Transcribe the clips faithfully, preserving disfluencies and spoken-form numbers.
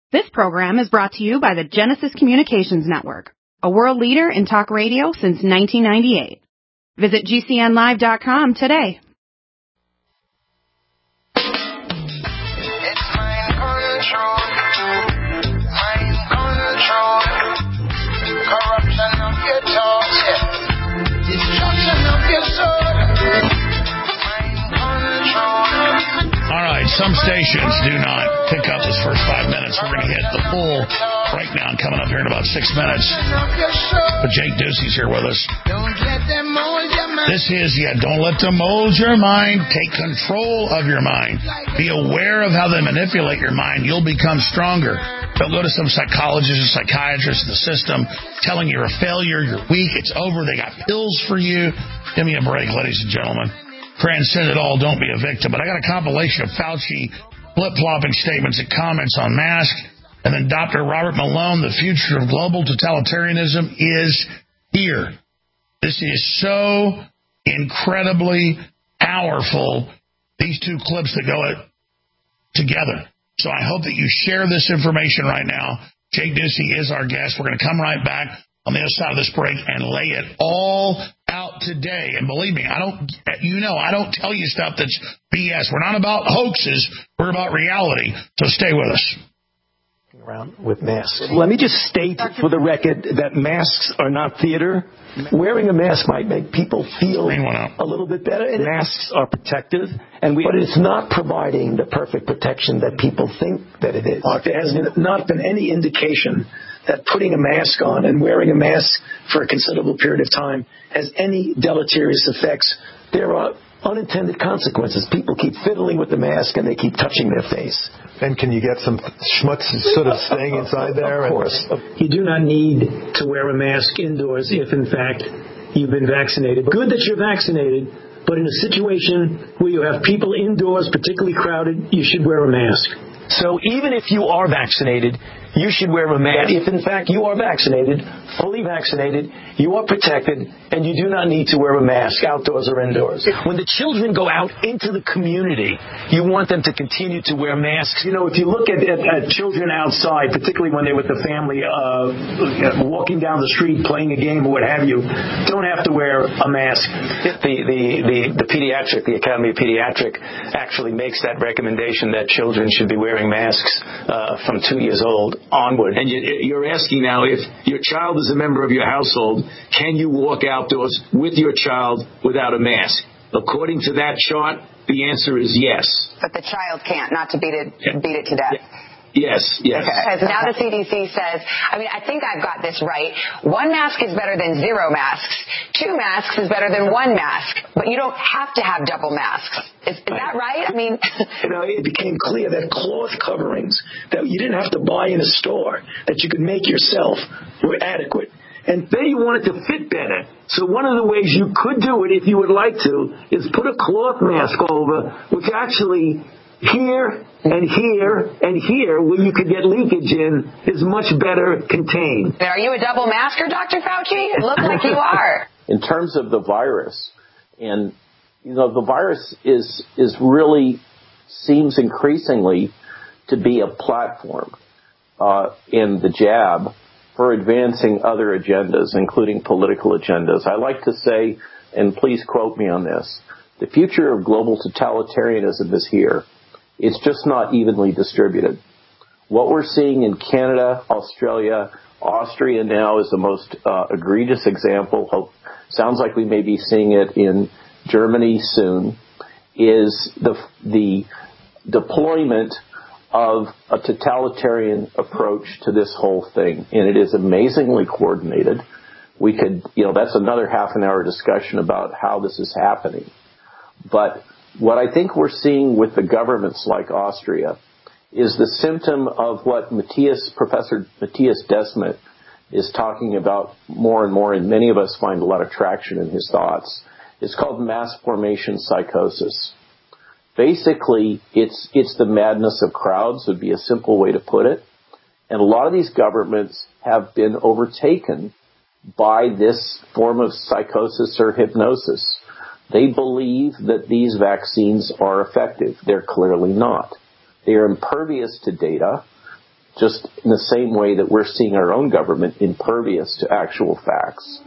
This program is brought to you by the Genesis Communications Network, a world leader in talk radio since nineteen ninety-eight. Visit G C N live dot com today. It's mind control, mind control, corruption of your thoughts, yeah. Destruction of your soul, mind control. All right, some stations do not pick up this first five minutes. We're going to hit the full breakdown coming up here in about six minutes. But Jake Ducey's here with us. This is, yeah, don't let them mold your mind. Take control of your mind. Be aware of how they manipulate your mind. You'll become stronger. Don't go to some psychologist or psychiatrist in the system telling you you're a failure, you're weak, it's over, they got pills for you. Give me a break, ladies and gentlemen. Transcend it all, don't be a victim. But I got a compilation of Fauci flip-flopping statements and comments on masks. And then Doctor Robert Malone, the future of global totalitarianism is here. This is so incredibly powerful, these two clips that go it together. So I hope that you share this information right now. Jake Ducey is our guest. We're going to come right back on the other side of this break and lay it all out today. And believe me, I don't, you know, I don't tell you stuff that's B S. We're not about hoaxes. We're about reality. So stay with us. Around with masks. Let me just state for the record that masks are not theater. Wearing a mask might make people feel a little bit better. And masks are protective, and we, but it's not providing the perfect protection that people think that it is. There has not been any indication that putting a mask on and wearing a mask for a considerable period of time has any deleterious effects. There are unintended consequences. People keep fiddling with the mask and they keep touching their face. And can you get some schmutz sort of staying inside there? Of course. You do not need to wear a mask indoors if, in fact, you've been vaccinated. Good that you're vaccinated, but in a situation where you have people indoors, particularly crowded, you should wear a mask. So even if you are vaccinated, you should wear a mask. If, in fact, you are vaccinated, fully vaccinated, you are protected, and you do not need to wear a mask outdoors or indoors. When the children go out into the community, you want them to continue to wear masks. You know, if you look at, at, at children outside, particularly when they're with the family, uh, walking down the street, playing a game or what have you, don't have to wear a mask. The, the, the, the pediatric, the Academy of Pediatric actually makes that recommendation that children should be wearing masks uh, from two years old onward. And you're asking now, if your child is a member of your household, can you walk outdoors with your child without a mask? According to that chart, the answer is yes. But the child can't, not to beat it, beat it to death. Yeah. Yes, yes. Because now the C D C says, I mean, I think I've got this right. One mask is better than zero masks. Two masks is better than one mask. But you don't have to have double masks. Is, is that right? I mean, you know, it became clear that cloth coverings that you didn't have to buy in a store, that you could make yourself, were adequate. And they want it to fit better. So one of the ways you could do it, if you would like to, is put a cloth mask over, which actually here and here and here, where you could get leakage in, is much better contained. Are you a double masker, Doctor Fauci? It looks like you are. In terms of the virus, and you know, the virus is is really seems increasingly to be a platform uh, in the jab for advancing other agendas, including political agendas. I like to say, and please quote me on this, the future of global totalitarianism is here. It's just not evenly distributed. What we're seeing in Canada, Australia, Austria now is the most uh, egregious example. Hope, sounds like we may be seeing it in Germany soon, is the, the deployment of a totalitarian approach to this whole thing. And it is amazingly coordinated. We could, you know, that's another half an hour discussion about how this is happening. But what I think we're seeing with the governments like Austria is the symptom of what Matthias, Professor Matthias Desmet is talking about more and more, and many of us find a lot of traction in his thoughts. It's called mass formation psychosis. Basically, it's it's the madness of crowds would be a simple way to put it. And a lot of these governments have been overtaken by this form of psychosis or hypnosis. They believe that these vaccines are effective. They're clearly not. They are impervious to data, just in the same way that we're seeing our own government impervious to actual facts.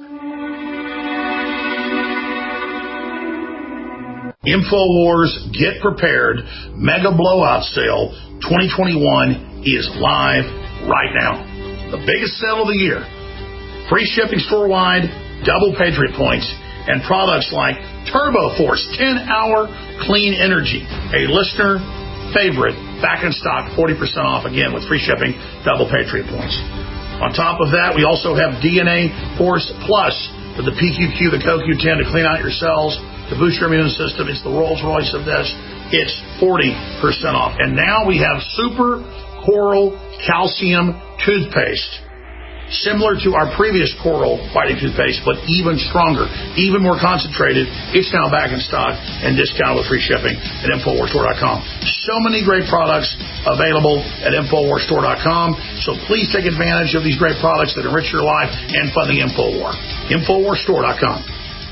InfoWars Get Prepared Mega Blowout Sale twenty twenty-one is live right now. The biggest sale of the year. Free shipping store-wide, double Patriot points, and products like Turbo Force ten hour Clean Energy, a listener favorite, back in stock, forty percent off, again, with free shipping, double Patriot points. On top of that, we also have D N A Force Plus with the P Q Q, the C O Q ten to clean out your cells, to boost your immune system. It's the Rolls Royce of this. It's forty percent off. And now we have Super Coral Calcium Toothpaste, similar to our previous Coral Fighting Toothpaste, but even stronger, even more concentrated. It's now back in stock and discounted with free shipping at Infowars Store dot com. So many great products available at Infowars Store dot com. So please take advantage of these great products that enrich your life and fund the Infowar. Infowars Store dot com.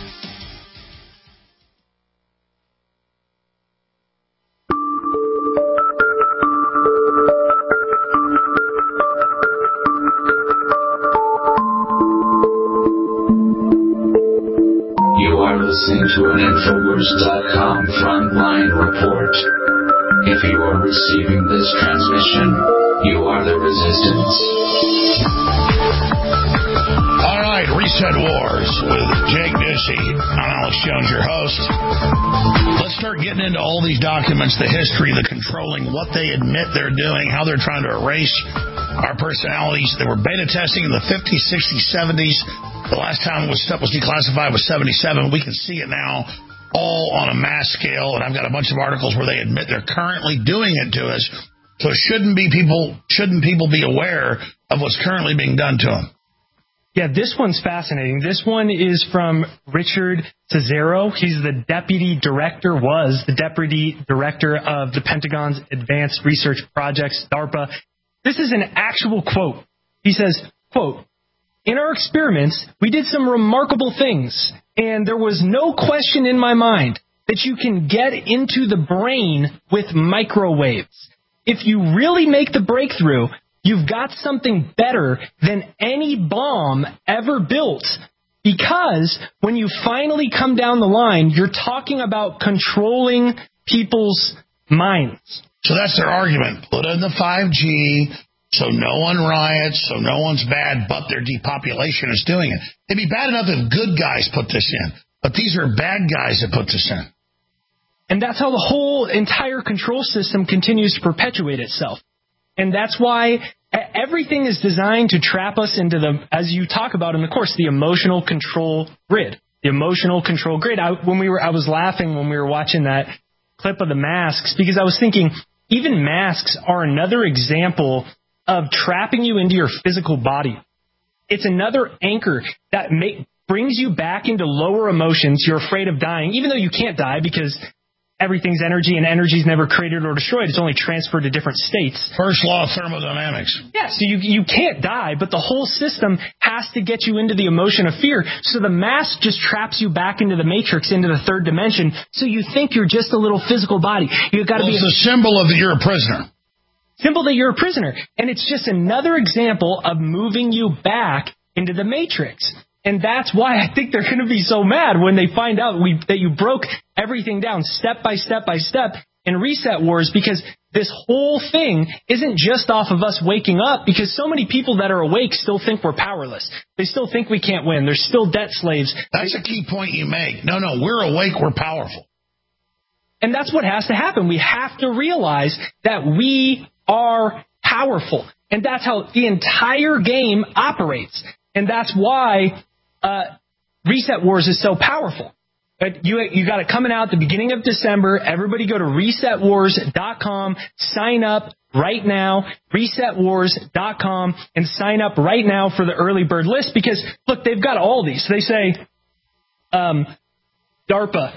Listening to an Infowars dot com frontline report. If you are receiving this transmission, you are the resistance. All right, Reset Wars with Jake Ducey. I'm Alex Jones, your host. Let's start getting into all these documents, the history, the controlling, what they admit they're doing, how they're trying to erase our personalities. They were beta testing in the fifties, sixties, seventies. The last time was stuff was declassified was seventy-seven. We can see it now all on a mass scale, and I've got a bunch of articles where they admit they're currently doing it to us. So shouldn't be people shouldn't people be aware of what's currently being done to them? Yeah, this one's fascinating. This one is from Richard Cesaro. He's the deputy director, was the deputy director of the Pentagon's Advanced Research Projects, DARPA. This is an actual quote. He says, quote, "In our experiments, we did some remarkable things, and there was no question in my mind that you can get into the brain with microwaves. If you really make the breakthrough, you've got something better than any bomb ever built, because when you finally come down the line, you're talking about controlling people's minds." So that's their argument. Put in the five G, so no one riots, so no one's bad, but their depopulation is doing it. It'd be bad enough if good guys put this in, but these are bad guys that put this in. And that's how the whole entire control system continues to perpetuate itself. And that's why everything is designed to trap us into the, as you talk about in the course, the emotional control grid. The emotional control grid. I, when we were, I was laughing when we were watching that clip of the masks, because I was thinking, even masks are another example of trapping you into your physical body. It's another anchor that make, brings you back into lower emotions. You're afraid of dying, even though you can't die because everything's energy, and energy is never created or destroyed. It's only transferred to different states. First law of thermodynamics. Yeah, so you, you can't die, but the whole system has to get you into the emotion of fear. So the mask just traps you back into the matrix, into the third dimension, so you think you're just a little physical body. You've got to well, be. It's a symbol of that you're a prisoner. Symbol that you're a prisoner. And it's just another example of moving you back into the matrix. And that's why I think they're going to be so mad when they find out we, that you broke everything down step by step by step in Reset Wars, because this whole thing isn't just off of us waking up, because so many people that are awake still think we're powerless. They still think we can't win. They're still debt slaves. That's a key point you make. No, no, we're awake. We're powerful. And that's what has to happen. We have to realize that we are powerful. And that's how the entire game operates. And that's why uh, Reset Wars is so powerful. But you you got it coming out at the beginning of December. Everybody go to reset wars dot com, sign up right now, reset wars dot com, and sign up right now for the early bird list. Because, look, they've got all these. They say, um, DARPA,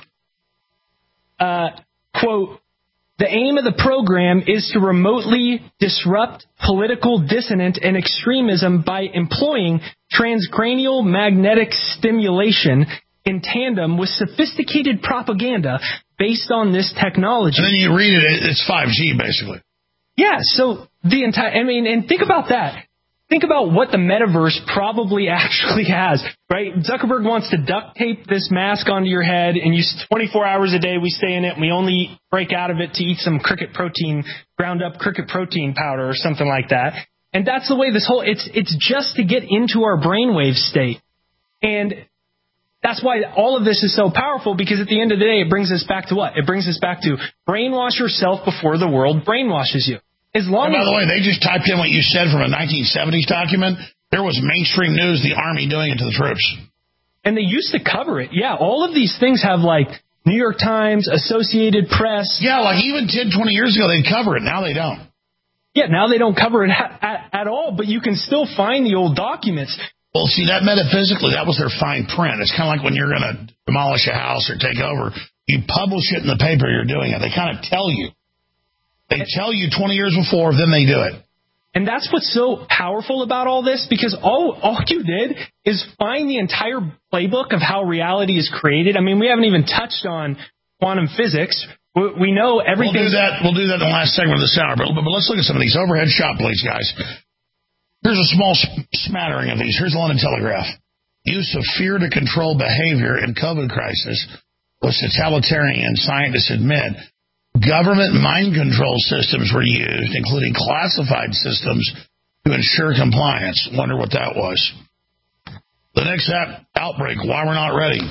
uh, quote, "The aim of the program is to remotely disrupt political dissonance and extremism by employing transcranial magnetic stimulation in tandem with sophisticated propaganda based on this technology." And then you read it, it's five G, basically. Yeah, so the entire, I mean, and think about that. Think about what the metaverse probably actually has, right? Zuckerberg wants to duct tape this mask onto your head, and you twenty-four hours a day we stay in it, and we only break out of it to eat some cricket protein, ground up cricket protein powder or something like that. And that's the way this whole, it's it's just to get into our brainwave state. And that's why all of this is so powerful, because at the end of the day, it brings us back to what? It brings us back to brainwash yourself before the world brainwashes you. As long and by as, the way, they just typed in what you said from a nineteen seventies document. There was mainstream news, the Army doing it to the troops. And they used to cover it. Yeah, all of these things have like New York Times, Associated Press. Yeah, like even ten, twenty years ago, they'd cover it. Now they don't. Yeah, now they don't cover it at, at, at all, but you can still find the old documents. Well, see, that metaphysically, that was their fine print. It's kind of like when you're going to demolish a house or take over. You publish it in the paper you're doing it. They kind of tell you. They tell you twenty years before, then they do it. And that's what's so powerful about all this, because all all you did is find the entire playbook of how reality is created. I mean, we haven't even touched on quantum physics. We, we know everything. We'll do that. We'll do that in the last segment of this hour. But, but let's look at some of these overhead shot blades, guys. Here's a small smattering of these. Here's the London Telegraph. Use of fear to control behavior in COVID crisis was totalitarian, scientists admit. Government mind control systems were used, including classified systems, to ensure compliance. Wonder what that was. The next out- outbreak, why we're not ready.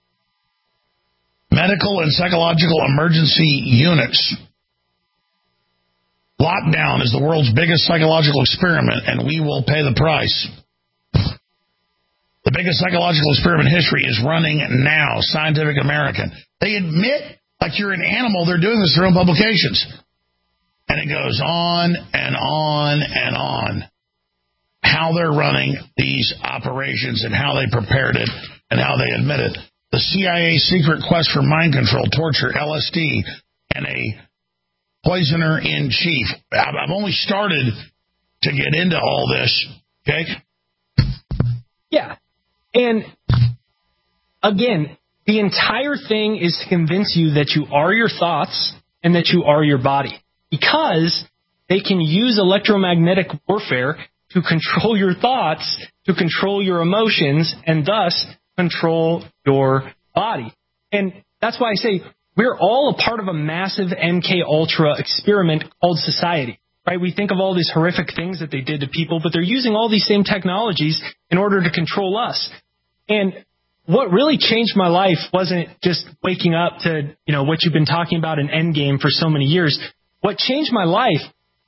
Medical and psychological emergency units. Lockdown is the world's biggest psychological experiment, and we will pay the price. The biggest psychological experiment in history is running now. Scientific American. They admit, like you're an animal, they're doing this in their own publications. And it goes on and on and on. How they're running these operations and how they prepared it and how they admit it. The C I A's secret quest for mind control, torture, L S D, and a poisoner in chief. I've only started to get into all this, Jake. Yeah. And again, the entire thing is to convince you that you are your thoughts and that you are your body, because they can use electromagnetic warfare to control your thoughts, to control your emotions, and thus control your body. And that's why I say we're all a part of a massive M K Ultra experiment called society, right? We think of all these horrific things that they did to people, but they're using all these same technologies in order to control us. And what really changed my life wasn't just waking up to, you know, what you've been talking about in Endgame for so many years. What changed my life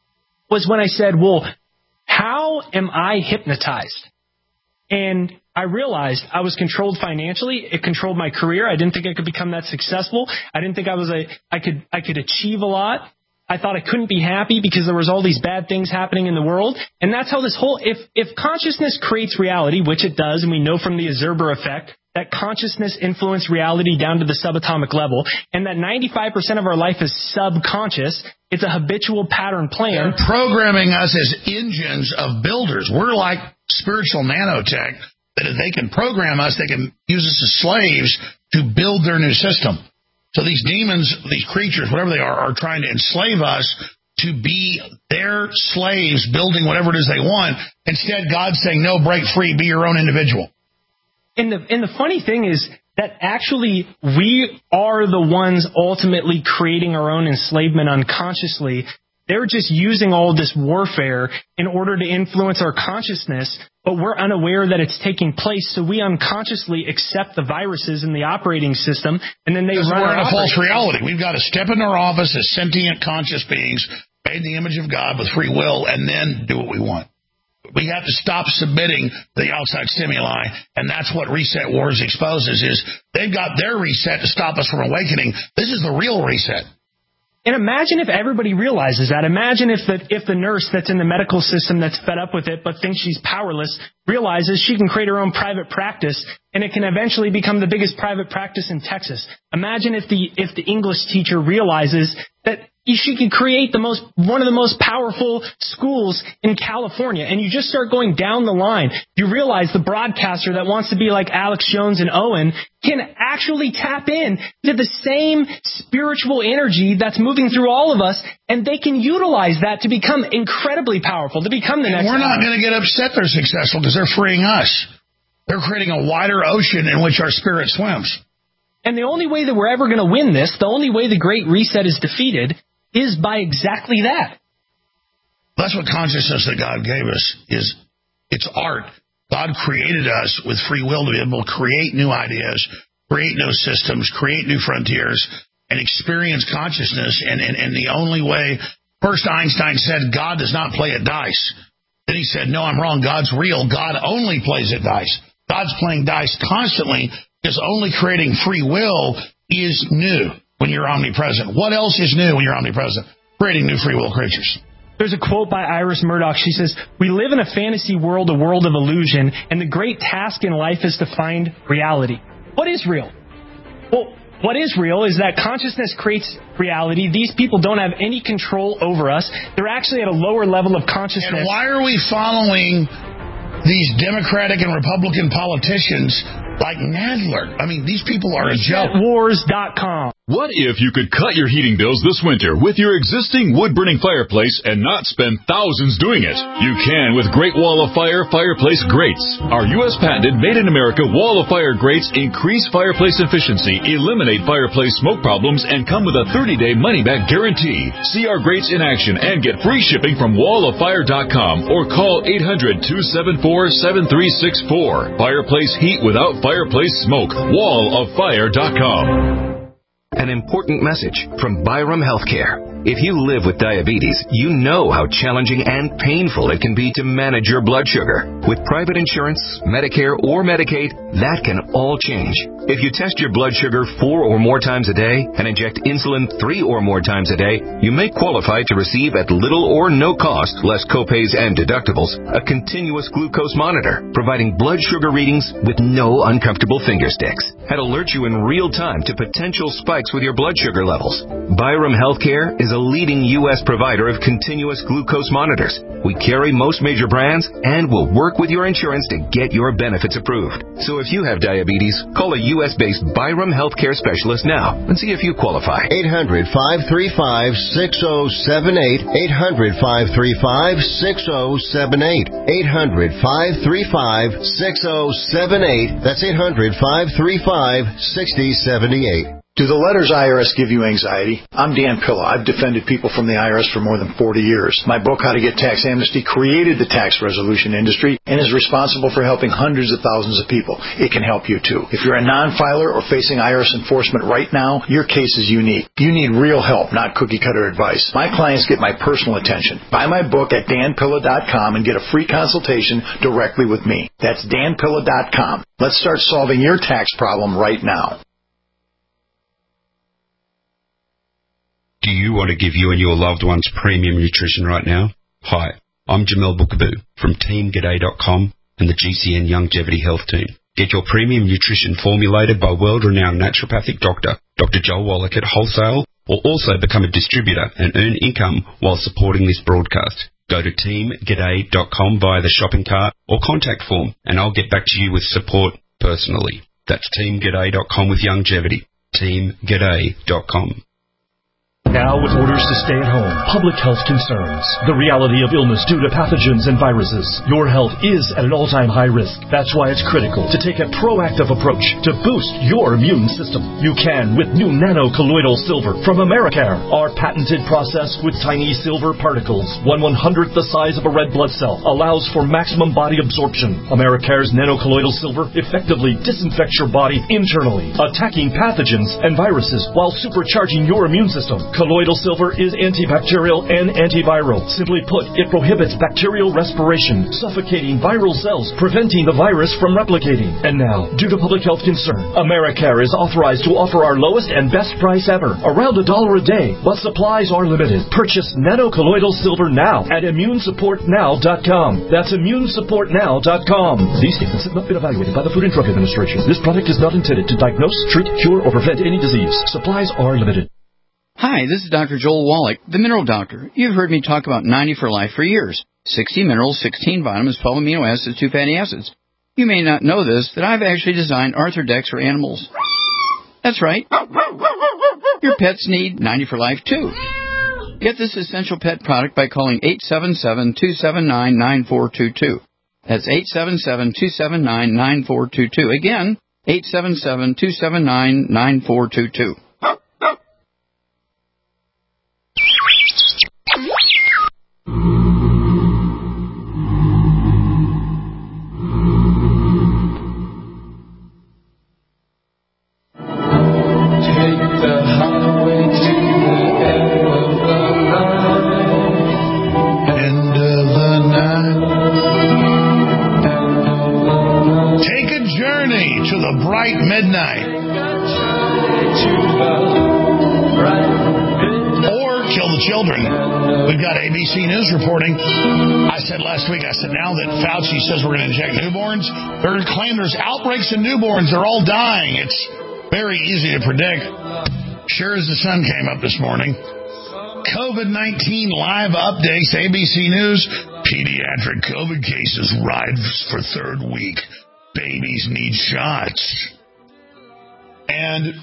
was when I said, well, how am I hypnotized? And I realized I was controlled financially. It controlled my career. I didn't think I could become that successful. I didn't think I was a, I could, I could achieve a lot. I thought I couldn't be happy because there was all these bad things happening in the world. And that's how this whole, if, if consciousness creates reality, which it does, and we know from the Zerber effect that consciousness influences reality down to the subatomic level, and that ninety-five percent of our life is subconscious, it's a habitual pattern plan. They're programming us as engines of builders. We're like spiritual nanotech, that if they can program us, they can use us as slaves to build their new system. So these demons, these creatures, whatever they are, are trying to enslave us to be their slaves, building whatever it is they want. Instead, God's saying, no, break free, be your own individual. And the, and the funny thing is that actually we are the ones ultimately creating our own enslavement unconsciously. They're just using all this warfare in order to influence our consciousness, but we're unaware that it's taking place, so we unconsciously accept the viruses in the operating system, and then they because run we're in a false system. reality. We've got to step into our office as sentient, conscious beings, made in the image of God with free will, and then do what we want. We have to stop submitting to the outside stimuli, and that's what Reset Wars exposes, is they've got their reset to stop us from awakening. This is the real reset. And imagine if everybody realizes that. Imagine if the, if the nurse that's in the medical system that's fed up with it but thinks she's powerless realizes she can create her own private practice, and it can eventually become the biggest private practice in Texas. Imagine if the if the English teacher realizes that she could create the most, one of the most powerful schools in California. And you just start going down the line. You realize the broadcaster that wants to be like Alex Jones and Owen can actually tap in to the same spiritual energy that's moving through all of us, and they can utilize that to become incredibly powerful, to become the next. And we're not going to get upset they're successful because they're freeing us. They're creating a wider ocean in which our spirit swims. And the only way that we're ever going to win this, the only way the Great Reset is defeated, is by exactly that. That's what consciousness that God gave us is. It's art. God created us with free will to be able to create new ideas, create new systems, create new frontiers, and experience consciousness. And, and, and the only way, first Einstein said, God does not play at dice. Then he said, no, I'm wrong. God's real. God only plays at dice. God's playing dice constantly because only creating free will is new when you're omnipresent. What else is new when you're omnipresent? Creating new free will creatures. There's a quote by Iris Murdoch. She says, we live in a fantasy world, a world of illusion, and the great task in life is to find reality. What is real? Well, what is real is that consciousness creates reality. These people don't have any control over us. They're actually at a lower level of consciousness. And why are we following these Democratic and Republican politicians like Nadler? I mean, these people are a joke. reset wars dot com. What if you could cut your heating bills this winter with your existing wood-burning fireplace and not spend thousands doing it? You can with Great Wall of Fire Fireplace Grates. Our U S patented made-in-America Wall of Fire grates increase fireplace efficiency, eliminate fireplace smoke problems, and come with a thirty-day money-back guarantee. See our grates in action and get free shipping from wall of fire dot com or call eight hundred, two seven four, seven three six four. Fireplace heat without fireplace smoke. wall of fire dot com. An important message from Byram Healthcare. If you live with diabetes, you know how challenging and painful it can be to manage your blood sugar. With private insurance, Medicare, or Medicaid, that can all change. If you test your blood sugar four or more times a day and inject insulin three or more times a day, you may qualify to receive at little or no cost, less copays and deductibles, a continuous glucose monitor, providing blood sugar readings with no uncomfortable finger sticks. And alert you in real time to potential spikes with your blood sugar levels. Byram Healthcare is a leading U S provider of continuous glucose monitors. We carry most major brands and will work with your insurance to get your benefits approved. So if you have diabetes, call a U S-based Byram Healthcare specialist now and see if you qualify. eight hundred, five three five, six oh seven eight. eight hundred, five three five, six oh seven eight. eight hundred, five three five, six oh seven eight. That's eight hundred, five three five, six oh seven eight. Do the letters I R S give you anxiety? I'm Dan Pilla. I've defended people from the I R S for more than forty years. My book, How to Get Tax Amnesty, created the tax resolution industry and is responsible for helping hundreds of thousands of people. It can help you too. If you're a non-filer or facing I R S enforcement right now, your case is unique. You need real help, not cookie-cutter advice. My clients get my personal attention. Buy my book at dan pilla dot com and get a free consultation directly with me. That's dan pilla dot com. Let's start solving your tax problem right now. Do you want to give you and your loved ones premium nutrition right now? Hi, I'm Jamel Bookaboo from team g'day dot com and the G C N Longevity Health Team. Get your premium nutrition formulated by world-renowned naturopathic doctor, Doctor Joel Wallach at wholesale, or also become a distributor and earn income while supporting this broadcast. Go to team g'day dot com via the shopping cart or contact form, and I'll get back to you with support personally. That's team g'day dot com with longevity. team g'day dot com. Now with orders to stay at home, public health concerns, the reality of illness due to pathogens and viruses, your health is at an all-time high risk. That's why it's critical to take a proactive approach to boost your immune system. You can with new nano-colloidal silver from Americare. Our patented process with tiny silver particles, one one-hundredth the size of a red blood cell, allows for maximum body absorption. Americare's nano-colloidal silver effectively disinfects your body internally, attacking pathogens and viruses while supercharging your immune system. Colloidal silver is antibacterial and antiviral. Simply put, it prohibits bacterial respiration, suffocating viral cells, preventing the virus from replicating. And now, due to public health concern, Americare is authorized to offer our lowest and best price ever, around a dollar a day, but supplies are limited. Purchase nano-colloidal silver now at immune support now dot com. That's immune support now dot com. These statements have not been evaluated by the Food and Drug Administration. This product is not intended to diagnose, treat, cure, or prevent any disease. Supplies are limited. Hi, this is Doctor Joel Wallach, the Mineral Doctor. You've heard me talk about ninety for Life for years. sixty minerals, sixteen vitamins, twelve amino acids, two fatty acids. You may not know this, that I've actually designed Arthrodex for animals. That's right. Your pets need ninety for Life, too. Get this essential pet product by calling eight seven seven, two seven nine, nine four two two. That's eight seven seven, two seven nine, nine four two two. Again, eight seven seven, two seven nine, nine four two two. Midnight. Or kill the children. We've got A B C News reporting. I said last week, I said now that Fauci says we're going to inject newborns, they're claiming there's outbreaks in newborns. They're all dying. It's very easy to predict. Sure as the sun came up this morning. COVID nineteen live updates, A B C News. Pediatric COVID cases rise for third week. Babies need shots. And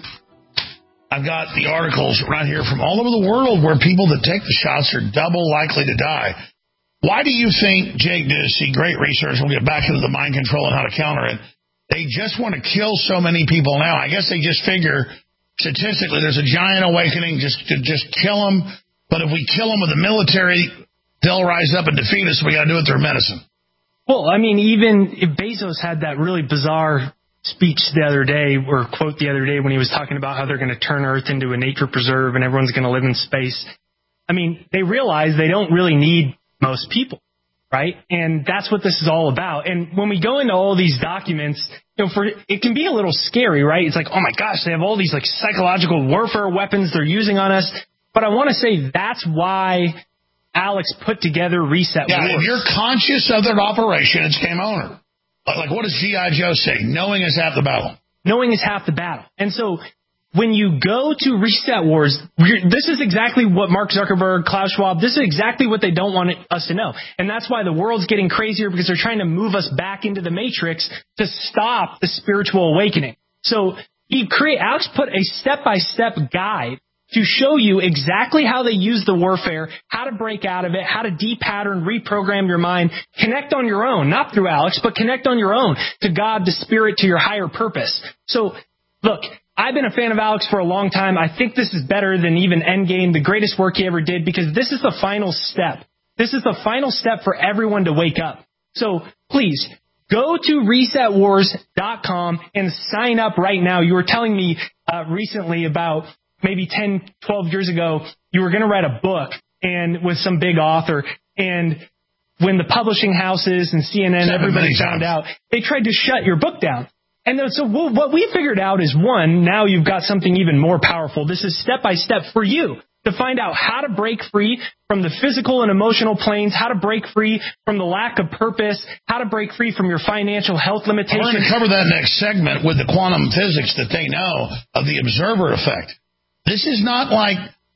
I've got the articles right here from all over the world where people that take the shots are double likely to die. Why do you think, Jake Ducey, great research, we'll get back into the mind control and how to counter it, they just want to kill so many people now? I guess they just figure, statistically, there's a giant awakening, just to just kill them. But if we kill them with the military, they'll rise up and defeat us, so we got to do it through medicine. Well, I mean, even if Bezos had that really bizarre speech the other day, or quote the other day when he was talking about how they're going to turn Earth into a nature preserve and everyone's going to live in space. I mean, they realize they don't really need most people, right? And that's what this is all about. And when we go into all these documents, you know, for it can be a little scary, right? It's like, oh my gosh, they have all these like psychological warfare weapons they're using on us. But I want to say that's why Alex put together Reset yeah, Wars. If you're conscious of their operation, it's game over. Like, what does G I. Joe say? Knowing is half the battle. Knowing is half the battle. And so when you go to Reset Wars, this is exactly what Mark Zuckerberg, Klaus Schwab, this is exactly what they don't want us to know. And that's why the world's getting crazier, because they're trying to move us back into the matrix to stop the spiritual awakening. So he create, Alex put a step-by-step guide to show you exactly how they use the warfare, how to break out of it, how to de-pattern, reprogram your mind, connect on your own, not through Alex, but connect on your own to God, to Spirit, to your higher purpose. So, look, I've been a fan of Alex for a long time. I think this is better than even Endgame, the greatest work he ever did, because this is the final step. This is the final step for everyone to wake up. So, please, go to reset wars dot com and sign up right now. You were telling me uh, recently about maybe ten, twelve years ago, you were going to write a book and with some big author. And when the publishing houses and C N N, Seven everybody found out, they tried to shut your book down. And so what we figured out is, one, now you've got something even more powerful. This is step by step for you to find out how to break free from the physical and emotional planes, how to break free from the lack of purpose, how to break free from your financial health limitations. We're going to cover that next segment with the quantum physics that they know of the observer effect. This is not like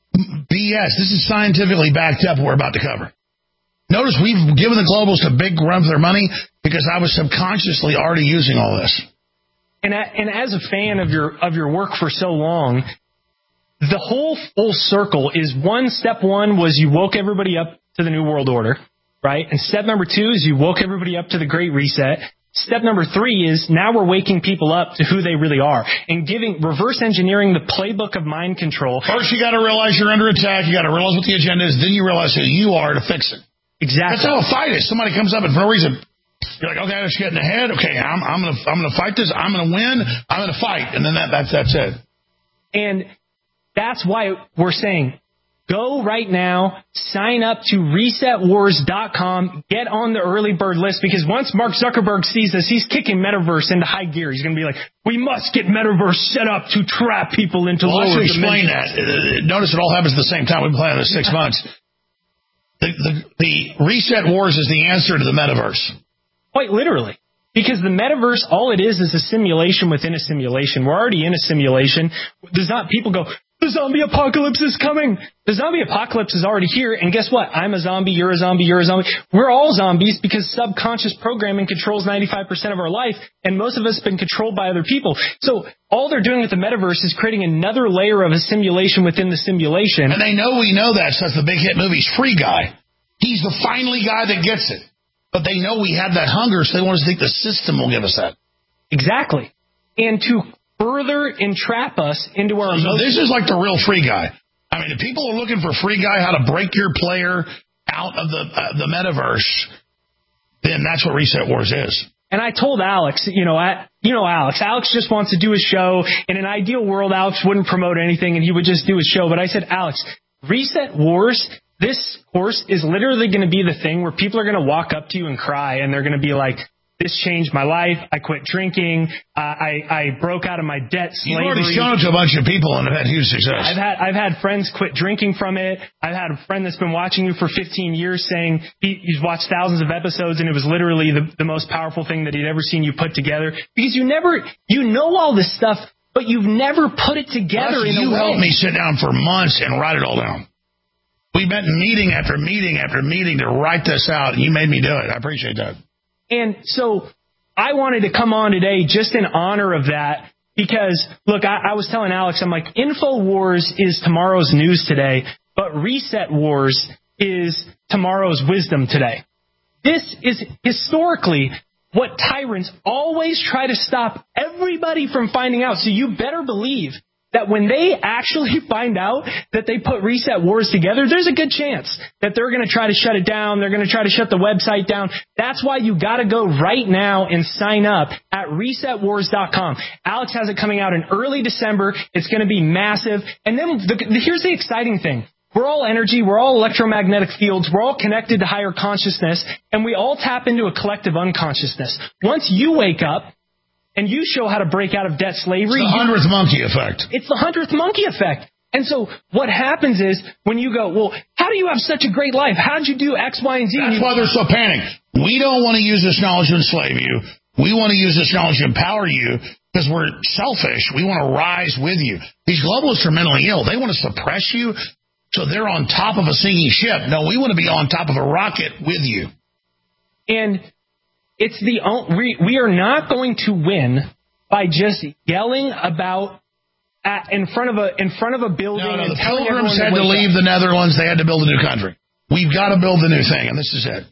B S. This is scientifically backed up what we're about to cover. Notice we've given the globals a big run for their money because I was subconsciously already using all this. And, and as a fan of your of your work for so long, the whole full circle is one, step one was you woke everybody up to the New World Order, right? And step number two is you woke everybody up to the Great Reset. Step number three is now we're waking people up to who they really are and giving reverse engineering the playbook of mind control. First, you got to realize you're under attack. You got to realize what the agenda is. Then you realize who you are to fix it. Exactly. That's how a fight is. Somebody comes up and for no reason, you're like, okay, let's get in the head. Okay, I'm, I'm gonna I'm gonna fight this. I'm gonna win. I'm gonna fight, and then that that's that's it. And that's why we're saying, go right now, sign up to reset wars dot com, get on the early bird list, because once Mark Zuckerberg sees this, he's kicking Metaverse into high gear. He's going to be like, we must get Metaverse set up to trap people into well, lower let's explain dimensions. that. Uh, notice it all happens at the same time. We've been playing this six months. The, the, the Reset Wars is the answer to the Metaverse. Quite literally. Because the metaverse, all it is, is a simulation within a simulation. We're already in a simulation. Does not people go, the zombie apocalypse is coming. The zombie apocalypse is already here, and guess what? I'm a zombie, you're a zombie, you're a zombie. We're all zombies because subconscious programming controls ninety-five percent of our life, and most of us have been controlled by other people. So all they're doing with the metaverse is creating another layer of a simulation within the simulation. And they know we know that, so that's the big hit movie's Free Guy. He's the finally guy that gets it. But they know we have that hunger, so they want us to think the system will give us that. Exactly. And to further entrap us into our so, so this is like the real Free Guy. I mean, if people are looking for Free Guy, how to break your player out of the uh, the metaverse, then that's what Reset Wars is. And I told Alex, you know, I, you know, Alex, Alex just wants to do a show. In an ideal world, Alex wouldn't promote anything and he would just do a show. But I said, Alex, Reset Wars, this course is literally going to be the thing where people are going to walk up to you and cry and they're going to be like, this changed my life. I quit drinking. Uh, I, I broke out of my debt slavery. You've already shown it to a bunch of people and have had huge success. I've had I've had friends quit drinking from it. I've had a friend that's been watching you for fifteen years saying he, he's watched thousands of episodes and it was literally the, the most powerful thing that he'd ever seen you put together. Because you never, you know all this stuff, but you've never put it together Plus, in a you way. helped me sit down for months and write it all down. We met meeting after meeting after meeting to write this out, and you made me do it. I appreciate that. And so I wanted to come on today just in honor of that because, look, I, I was telling Alex, I'm like, InfoWars is tomorrow's news today, but Reset Wars is tomorrow's wisdom today. This is historically what tyrants always try to stop everybody from finding out. So you better believe that when they actually find out that they put Reset Wars together, there's a good chance that they're going to try to shut it down. They're going to try to shut the website down. That's why you got to go right now and sign up at reset wars dot com. Alex has it coming out in early December. It's going to be massive. And then the, the, here's the exciting thing. We're all energy. We're all electromagnetic fields. We're all connected to higher consciousness, and we all tap into a collective unconsciousness. Once you wake up, and you show how to break out of debt slavery. It's the hundredth monkey effect. It's the hundredth monkey effect. And so what happens is when you go, well, how do you have such a great life? How did you do X, Y, and Z? That's why they're so panicked. We don't want to use this knowledge to enslave you. We want to use this knowledge to empower you because we're selfish. We want to rise with you. These globalists are mentally ill. They want to suppress you so they're on top of a sinking ship. No, we want to be on top of a rocket with you. And It's the we we are not going to win by just yelling about at, in front of a in front of a building. No, no, and the telling Pilgrims had to, to leave up. the Netherlands. They had to build a new country. We've got to build a new thing, and this is it.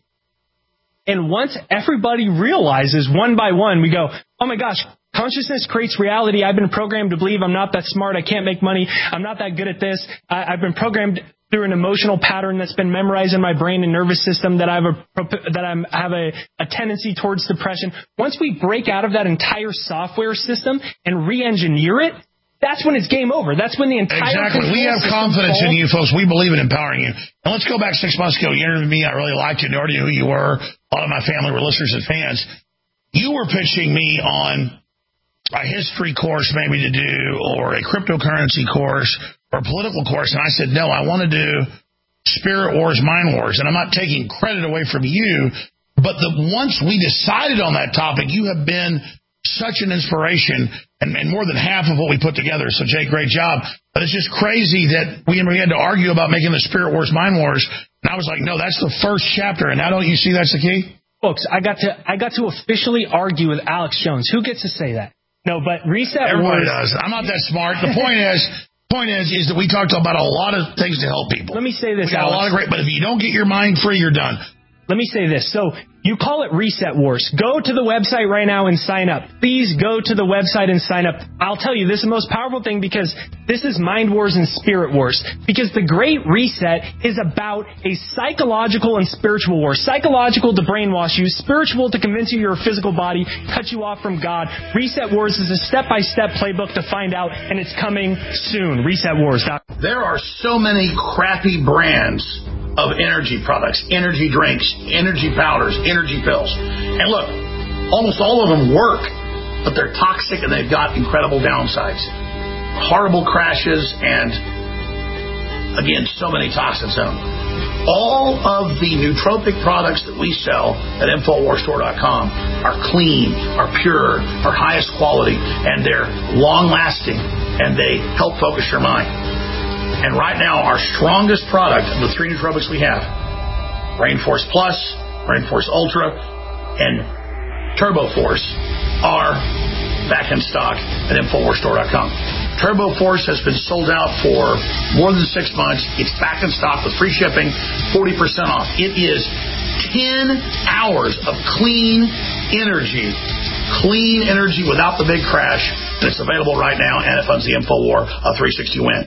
And once everybody realizes one by one, we go, oh my gosh, consciousness creates reality. I've been programmed to believe I'm not that smart. I can't make money. I'm not that good at this. I, I've been programmed through an emotional pattern that's been memorized in my brain and nervous system that I have a that I'm, I have a, a tendency towards depression. Once we break out of that entire software system and re-engineer it, that's when it's game over. That's when the entire exactly. We have confidence falls. in you, folks. We believe in empowering you. And let's go back six months ago. You interviewed me. I really liked you. I already knew who you were. A lot of my family were listeners and fans. You were pitching me on a history course maybe to do, or a cryptocurrency course, or a political course, and I said, no, I want to do Spirit Wars, Mind Wars, and I'm not taking credit away from you, but the once we decided on that topic, you have been such an inspiration, and, and more than half of what we put together, so Jay, great job, but it's just crazy that we, we had to argue about making the Spirit Wars, Mind Wars, and I was like, no, that's the first chapter, and now don't you see that's the key? Folks, I got to I got to officially argue with Alex Jones. Who gets to say that? No, but Reset Everybody Wars... does. I'm not that smart. The point is... point is, is that we talked about a lot of things to help people. Let me say this, we got Alex. a lot of great, but if you don't get your mind free, you're done. Let me say this. So you call it Reset Wars. Go to the website right now and sign up. Please go to the website and sign up. I'll tell you, this is the most powerful thing because this is Mind Wars and Spirit Wars. Because the Great Reset is about a psychological and spiritual war. Psychological to brainwash you. Spiritual to convince you you're a physical body. Cut you off from God. Reset Wars is a step-by-step playbook to find out, and it's coming soon. Reset Wars. There are so many crappy brands of energy products, energy drinks, energy powders, energy pills. And look, almost all of them work, but they're toxic and they've got incredible downsides. Horrible crashes and, again, so many toxins in them. All of the nootropic products that we sell at infowars store dot com are clean, are pure, are highest quality, and they're long-lasting, and they help focus your mind. And right now, our strongest product of the three nootropics we have, Rainforce Plus, Rainforce Ultra, and Turbo Force, are back in stock at Infowars Store dot com. Turbo Force has been sold out for more than six months. It's back in stock with free shipping, forty percent off. It is ten hours of clean energy, clean energy without the big crash. And it's available right now, and it funds the InfoWar uh, three sixty win.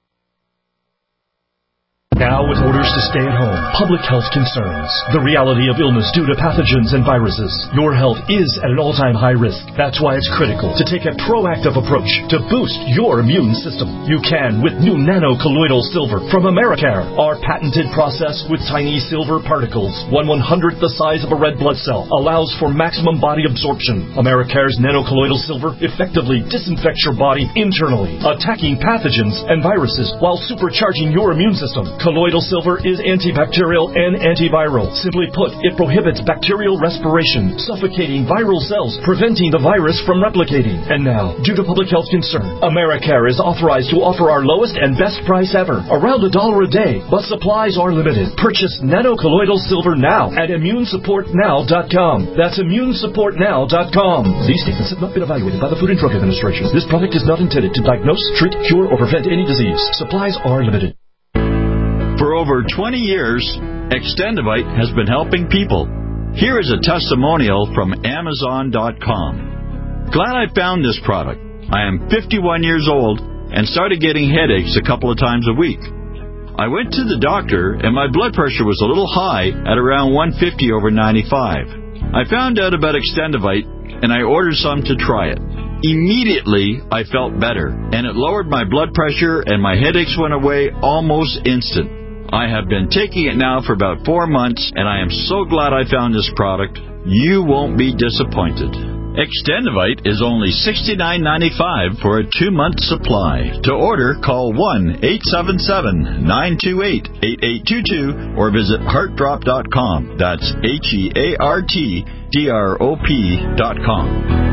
Now with orders to stay at home, public health concerns, the reality of illness due to pathogens and viruses, your health is at an all-time high risk. That's why it's critical to take a proactive approach to boost your immune system. You can with new nano-colloidal silver from Americare. Our patented process with tiny silver particles, one one-hundredth the size of a red blood cell, allows for maximum body absorption. Americare's nano-colloidal silver effectively disinfects your body internally, attacking pathogens and viruses while supercharging your immune system. Colloidal silver is antibacterial and antiviral. Simply put, it prohibits bacterial respiration, suffocating viral cells, preventing the virus from replicating. And now, due to public health concern, Americare is authorized to offer our lowest and best price ever, around a dollar a day, but supplies are limited. Purchase nano-colloidal silver now at immune support now dot com. That's immune support now dot com. These statements have not been evaluated by the Food and Drug Administration. This product is not intended to diagnose, treat, cure, or prevent any disease. Supplies are limited. For over twenty years, Extendivite has been helping people. Here is a testimonial from Amazon dot com. Glad I found this product. I am fifty-one years old and started getting headaches a couple of times a week. I went to the doctor and my blood pressure was a little high at around one fifty over ninety-five. I found out about Extendivite and I ordered some to try it. Immediately, I felt better, and it lowered my blood pressure and my headaches went away almost instant. I have been taking it now for about four months, and I am so glad I found this product. You won't be disappointed. Extendivite is only sixty-nine ninety-five for a two-month supply. To order, call one eight seven seven, nine two eight, eight eight two two or visit heart drop dot com. That's H E A R T D R O P dot com.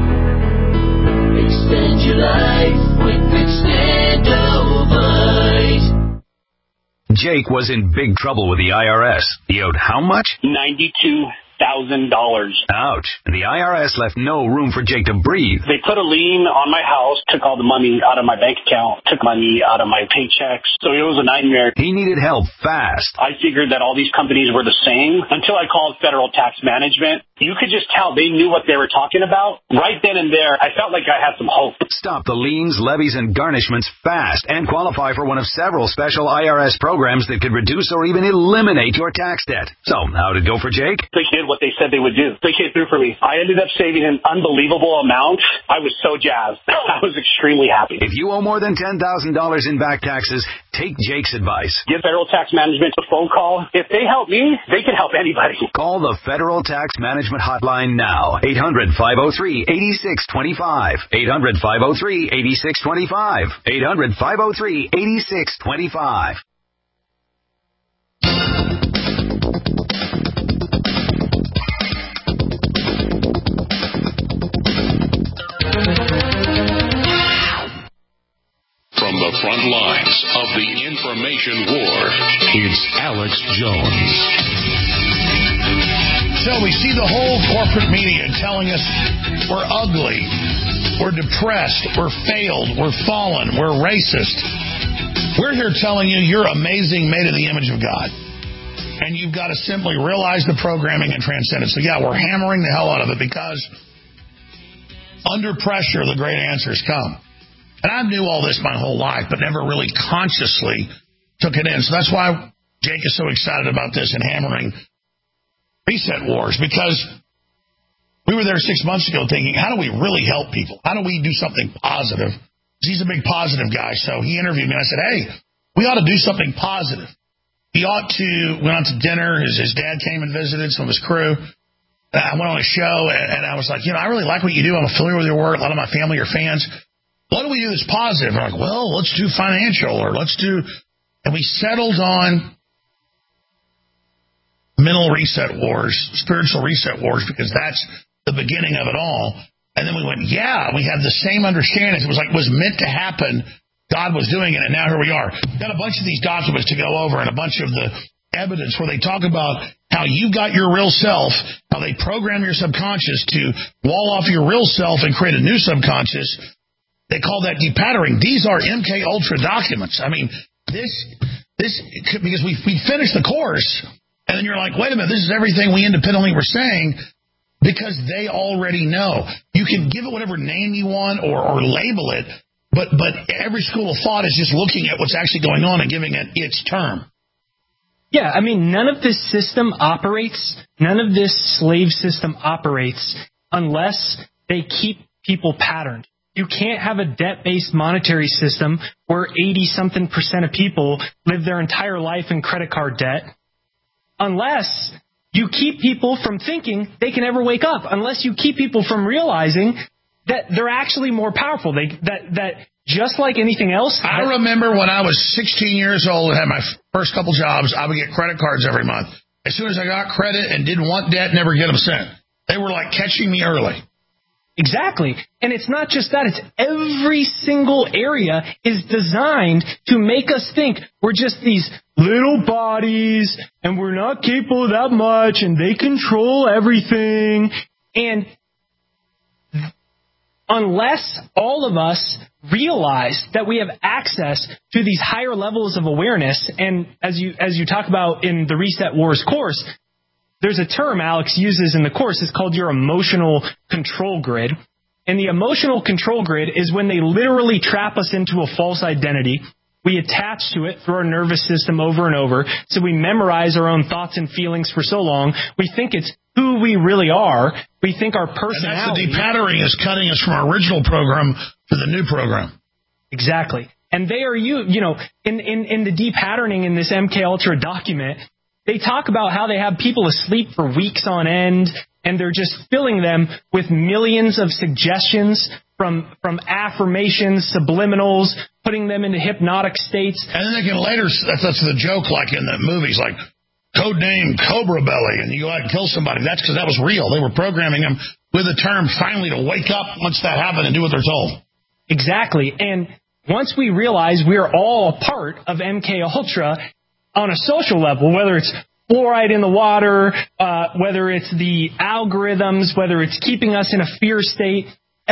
Extend your life with Extendivite. Jake was in big trouble with the I R S. He owed how much? ninety-two thousand dollars. Ouch. The I R S left no room for Jake to breathe. They put a lien on my house, took all the money out of my bank account, took money out of my paychecks. So it was a nightmare. He needed help fast. I figured that all these companies were the same until I called Federal Tax Management. You could just tell they knew what they were talking about. Right then and there, I felt like I had some hope. Stop the liens, levies, and garnishments fast and qualify for one of several special I R S programs that could reduce or even eliminate your tax debt. So, how'd it go for Jake? They did what they said they would do. They came through for me. I ended up saving an unbelievable amount. I was so jazzed. I was extremely happy. If you owe more than ten thousand dollars in back taxes, take Jake's advice. Give Federal Tax Management a phone call. If they help me, they can help anybody. Call the Federal Tax Management Hotline now. eight hundred, five oh three, eight six two five. eight hundred, five oh three, eight six two five. eight hundred, five oh three, eight six two five. From the front lines of the information war, it's Alex Jones. So we see the whole corporate media telling us we're ugly, we're depressed, we're failed, we're fallen, we're racist. We're here telling you you're amazing, made in the image of God. And you've got to simply realize the programming and transcend it. So yeah, we're hammering the hell out of it because under pressure, the great answers come. And I knew all this my whole life, but never really consciously took it in. So that's why Jake is so excited about this and hammering Reset Wars, because we were there six months ago thinking, how do we really help people? How do we do something positive? He's a big positive guy, so he interviewed me, and I said, hey, we ought to do something positive. He ought to, went out to dinner, his, his dad came and visited, some of his crew. I went on a show, and, and I was like, you know, I really like what you do. I'm familiar with your work. A lot of my family are fans. What do we do that's positive? And I'm like, well, let's do financial, or let's do, and we settled on mental reset wars, spiritual reset wars, because that's the beginning of it all. And then we went, yeah, we have the same understanding. It was like it was meant to happen God was doing it, and now here we are. Got a bunch of these documents to go over and a bunch of the evidence where they talk about how you got your real self, how they program your subconscious to wall off your real self and create a new subconscious. They call that depattering. These are M K Ultra documents. I mean, this, this because we we finished the course, and then you're like, wait a minute, this is everything we independently were saying, because they already know. You can give it whatever name you want or, or label it, but but every school of thought is just looking at what's actually going on and giving it its term. Yeah, I mean, none of this system operates, none of this slave system operates unless they keep people patterned. You can't have a debt-based monetary system where eighty-something percent of people live their entire life in credit card debt unless you keep people from thinking they can ever wake up, unless you keep people from realizing that they're actually more powerful, they, that that just like anything else. I remember when I was sixteen years old and had my first couple jobs, I would get credit cards every month. As soon as I got credit and didn't want debt, never get them sent. They were like catching me early. Exactly. And it's not just that. It's every single area is designed to make us think we're just these little bodies and we're not capable of that much and they control everything. And unless all of us realize that we have access to these higher levels of awareness, and as you as you talk about in the Reset Wars course, there's a term Alex uses in the course. It's called your emotional control grid. And the emotional control grid is when they literally trap us into a false identity. We attach to it through our nervous system over and over. So we memorize our own thoughts and feelings for so long. We think it's who we really are. We think our personality. And that's the depattering is cutting us from our original program to the new program. Exactly. And they are, you, you know, in, in, in the depatterning in this M K Ultra document, they talk about how they have people asleep for weeks on end, and they're just filling them with millions of suggestions from from affirmations, subliminals, putting them into hypnotic states. And then they can later, that's, that's the joke like in the movies, like codename Cobra Belly, and you go out and kill somebody. That's because that was real. They were programming them with a term finally to wake up once that happened and do what they're told. Exactly. And once we realize we're all a part of M K Ultra, on a social level, whether it's fluoride in the water, uh, whether it's the algorithms, whether it's keeping us in a fear state,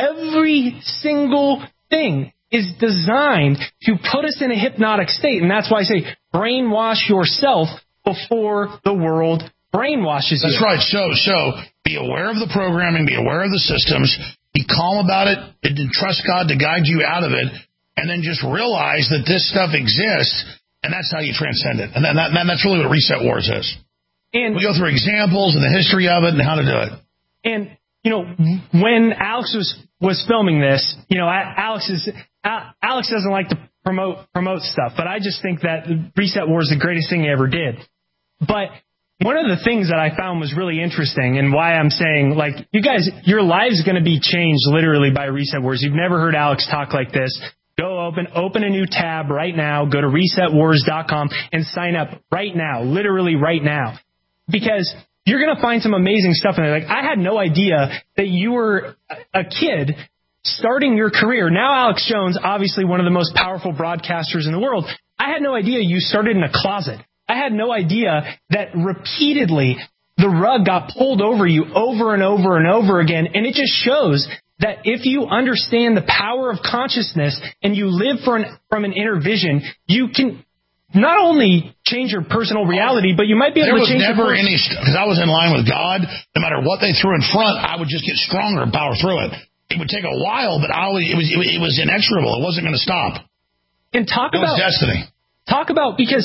every single thing is designed to put us in a hypnotic state. And that's why I say brainwash yourself before the world brainwashes you. That's right. So, so be aware of the programming, be aware of the systems, be calm about it, and trust God to guide you out of it, and then just realize that this stuff exists. And that's how you transcend it. And then that, that's really what Reset Wars is. And we go through examples and the history of it and how to do it. And, you know, when Alex was, was filming this, you know, Alex is, Alex doesn't like to promote, promote stuff, but I just think that Reset Wars is the greatest thing he ever did. But one of the things that I found was really interesting, and why I'm saying, like, you guys, your lives going to be changed literally by Reset Wars. You've never heard Alex talk like this. Go open, open a new tab right now, go to reset wars dot com and sign up right now, literally right now. Because you're going to find some amazing stuff in there. Like, I had no idea that you were a kid starting your career. Now Alex Jones, obviously one of the most powerful broadcasters in the world. I had no idea you started in a closet. I had no idea that repeatedly the rug got pulled over you over and over and over again. And it just shows that if you understand the power of consciousness and you live for an, from an inner vision, you can not only change your personal reality, but you might be able there to change. There was never any, because I was in line with God. No matter what they threw in front, I would just get stronger and power through it. It would take a while, but I always, it was it was inexorable. It wasn't going to stop. And talk it about was destiny. Talk about because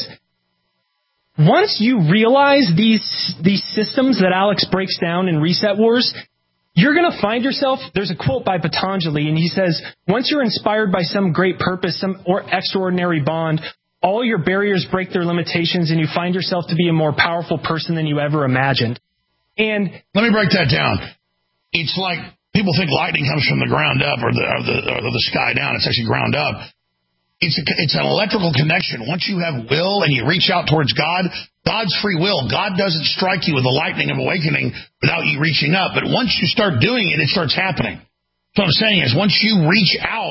once you realize these these systems that Alex breaks down in Reset Wars, you're going to find yourself, there's a quote by Patanjali, and he says, once you're inspired by some great purpose, some or extraordinary bond, all your barriers break their limitations, and you find yourself to be a more powerful person than you ever imagined. And let me break that down. It's like people think lightning comes from the ground up or the, or the, or the sky down. It's actually ground up. It's, a, it's an electrical connection. Once you have will and you reach out towards God, God's free will. God doesn't strike you with the lightning of awakening without you reaching up. But once you start doing it, it starts happening. So what I'm saying is once you reach out,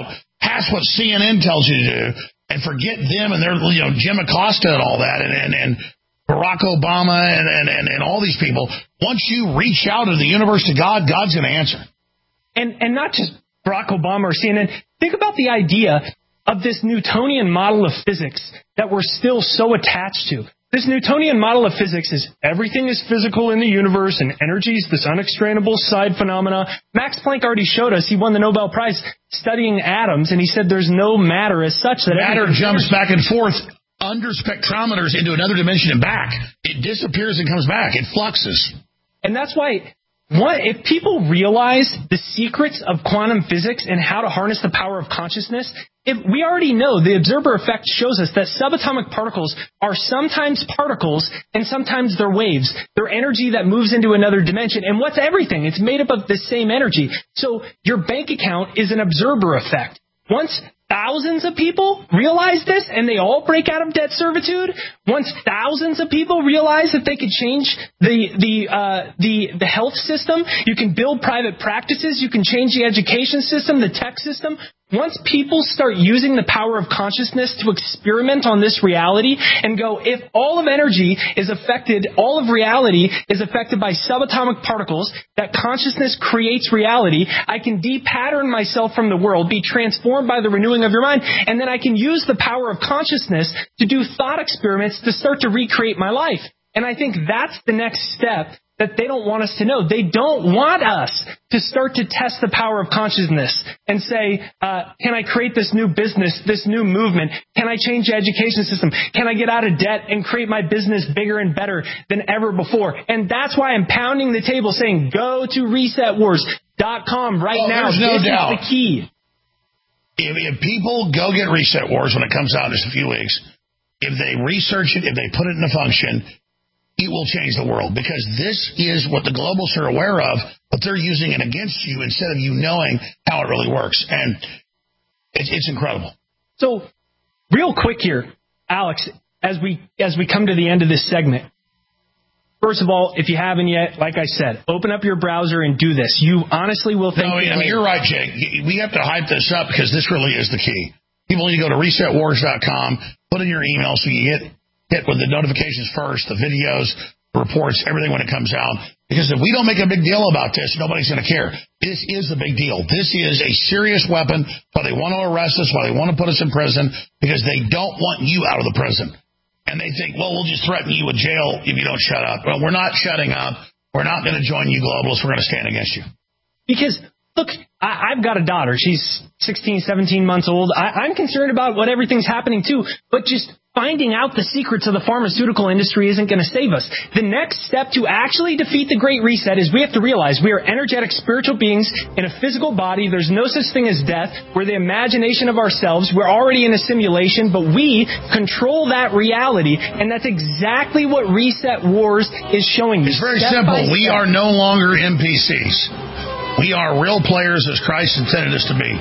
past what C N N tells you to do and forget them and their, you know, Jim Acosta and all that and, and, and Barack Obama and, and, and, and all these people, once you reach out in the universe to God, God's going to answer. And, and not just Barack Obama or C N N. Think about the idea of this Newtonian model of physics that we're still so attached to. This Newtonian model of physics is everything is physical in the universe and energy is this unexplainable side phenomena. Max Planck already showed us, he won the Nobel Prize studying atoms, and he said there's no matter as such. That matter jumps back and forth under spectrometers into another dimension and back. It disappears and comes back. It fluxes. And that's why... What, if people realize the secrets of quantum physics and how to harness the power of consciousness, if we already know the observer effect shows us that subatomic particles are sometimes particles and sometimes they're waves. They're energy that moves into another dimension. And what's everything? It's made up of the same energy. So your bank account is an observer effect. Once thousands of people realize this and they all break out of debt servitude, once thousands of people realize that they could change the the uh, the the health system, you can build private practices, you can change the education system, the tech system. Once people start using the power of consciousness to experiment on this reality and go, if all of energy is affected, all of reality is affected by subatomic particles, that consciousness creates reality, I can de-pattern myself from the world, be transformed by the renewing of your mind, and then I can use the power of consciousness to do thought experiments to start to recreate my life. And I think that's the next step that they don't want us to know. They don't want us to start to test the power of consciousness and say, uh, can I create this new business, this new movement? Can I change the education system? Can I get out of debt and create my business bigger and better than ever before? And that's why I'm pounding the table saying, go to reset wars dot com right well, now. There's no this doubt. is the key. If, if people go get Reset Wars when it comes out in just a few weeks, if they research it, if they put it into function, it will change the world, because this is what the globalists are aware of, but they're using it against you instead of you knowing how it really works. And it, it's incredible. So real quick here, Alex, as we as we come to the end of this segment, first of all, if you haven't yet, like I said, open up your browser and do this. You honestly will think... No, I mean, you're right, Jake. We have to hype this up because this really is the key. People need to go to reset wars dot com, put in your email so you get hit with the notifications first, the videos, the reports, everything when it comes out. Because if we don't make a big deal about this, nobody's going to care. This is the big deal. This is a serious weapon. Why they want to arrest us, why they want to put us in prison, because they don't want you out of the prison. And they think, well, we'll just threaten you with jail if you don't shut up. Well, we're not shutting up. We're not going to join you globalists. We're going to stand against you. Because, look, I, I've got a daughter. She's sixteen, seventeen months old. I, I'm concerned about what everything's happening too. But just finding out the secrets of the pharmaceutical industry isn't going to save us. The next step to actually defeat the Great Reset is we have to realize we are energetic spiritual beings in a physical body. There's no such thing as death. We're the imagination of ourselves. We're already in a simulation, but we control that reality. And that's exactly what Reset Wars is showing you. It's very simple. We are no longer N P Cs. We are real players as Christ intended us to be.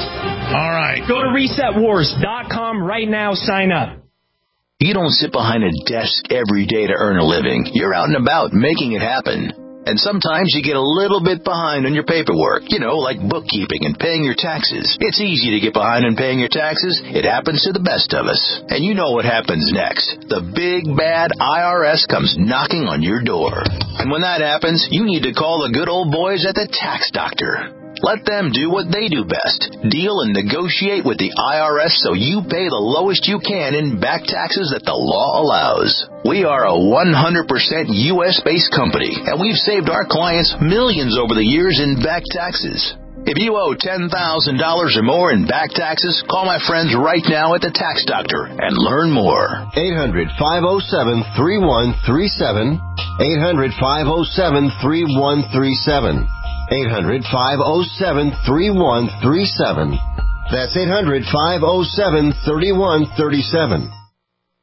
All right. Go to reset wars dot com right now. Sign up. You don't sit behind a desk every day to earn a living. You're out and about making it happen. And sometimes you get a little bit behind on your paperwork, you know, like bookkeeping and paying your taxes. It's easy to get behind on paying your taxes. It happens to the best of us. And you know what happens next. The big, bad I R S comes knocking on your door. And when that happens, you need to call the good old boys at the Tax Doctor. Let them do what they do best. Deal and negotiate with the I R S so you pay the lowest you can in back taxes that the law allows. We are a one hundred percent U S-based company, and we've saved our clients millions over the years in back taxes. If you owe ten thousand dollars or more in back taxes, call my friends right now at the Tax Doctor and learn more. eight hundred, five oh seven, three one three seven. eight hundred, five oh seven, three one three seven. eight hundred, five oh seven, three one three seven. That's eight hundred, five oh seven, three one three seven.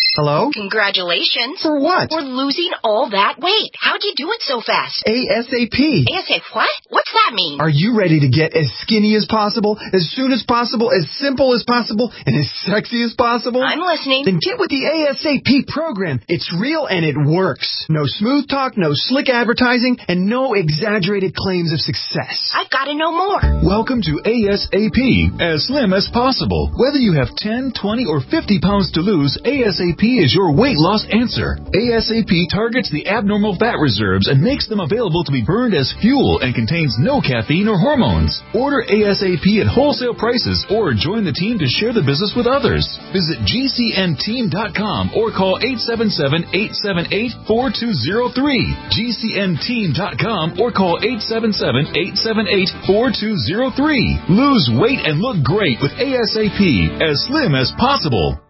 Hello? Congratulations. For what? For losing all that weight. How'd you do it so fast? ASAP. ASAP what? What's that mean? Are you ready to get as skinny as possible, as soon as possible, as simple as possible, and as sexy as possible? I'm listening. Then get with the ASAP program. It's real and it works. No smooth talk, no slick advertising, and no exaggerated claims of success. I've got to know more. Welcome to ASAP, as slim as possible. Whether you have ten, twenty, or fifty pounds to lose, ASAP is your weight loss answer. ASAP targets the abnormal fat reserves and makes them available to be burned as fuel and contains no caffeine or hormones. Order ASAP at wholesale prices or join the team to share the business with others. Visit G C N team dot com or call eight seven seven, eight seven eight, four two zero three. G C N team dot com or call eight seven seven, eight seven eight, four two zero three. Lose weight and look great with ASAP, as slim as possible.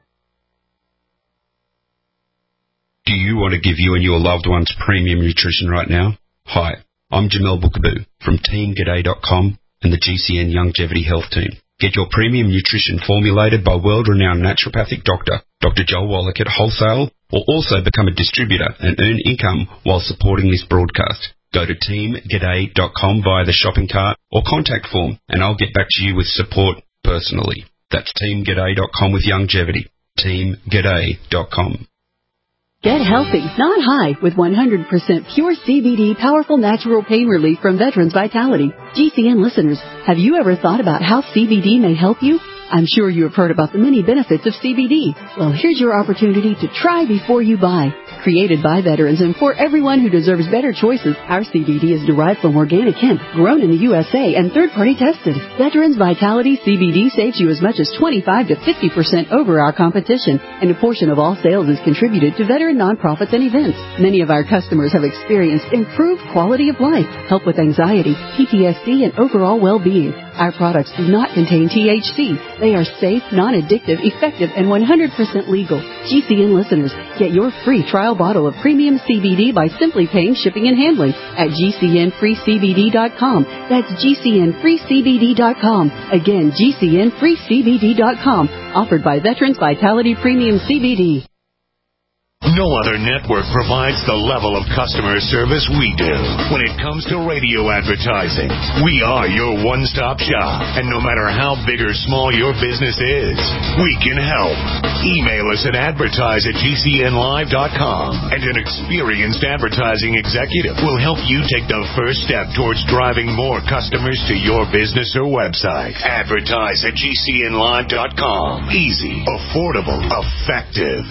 Do you want to give you and your loved ones premium nutrition right now? Hi, I'm Jamel Bookaboo from team g'day dot com and the G C N Longevity Health Team. Get your premium nutrition formulated by world-renowned naturopathic doctor, Doctor Joel Wallach at wholesale, or also become a distributor and earn income while supporting this broadcast. Go to team g'day dot com via the shopping cart or contact form, and I'll get back to you with support personally. That's team g'day dot com with longevity. team g'day dot com. Get healthy, not high, with one hundred percent pure C B D powerful natural pain relief from Veterans Vitality. G C N listeners, have you ever thought about how C B D may help you? I'm sure you have heard about the many benefits of C B D. Well, here's your opportunity to try before you buy. Created by veterans and for everyone who deserves better choices, our C B D is derived from organic hemp, grown in the U S A and third-party tested. Veterans Vitality C B D saves you as much as twenty-five to fifty percent over our competition, and a portion of all sales is contributed to veteran nonprofits and events. Many of our customers have experienced improved quality of life, help with anxiety, P T S D, and overall well-being. Our products do not contain T H C. They are safe, non-addictive, effective, and one hundred percent legal. G C N listeners, get your free trial bottle of premium C B D by simply paying shipping and handling at G C N free C B D dot com. That's G C N free C B D dot com. Again, G C N free C B D dot com. Offered by Veterans Vitality Premium C B D. No other network provides the level of customer service we do when it comes to radio advertising. We are your one-stop shop, and no matter how big or small your business is, we can help. Email us at advertise at G C N live dot com, and an experienced advertising executive will help you take the first step towards driving more customers to your business or website. Advertise at G C N live dot com. Easy, affordable, effective.